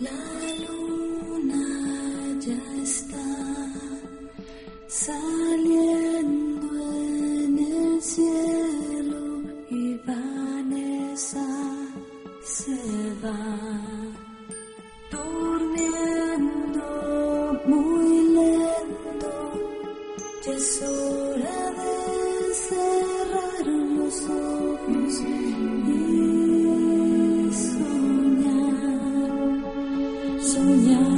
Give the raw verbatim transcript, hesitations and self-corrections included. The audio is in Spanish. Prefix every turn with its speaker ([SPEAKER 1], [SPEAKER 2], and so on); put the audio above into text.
[SPEAKER 1] La luna ya está saliendo en el cielo y Vanessa se va durmiendo muy lento. Ya es hora de cerrar los ojos y soñar, soñar.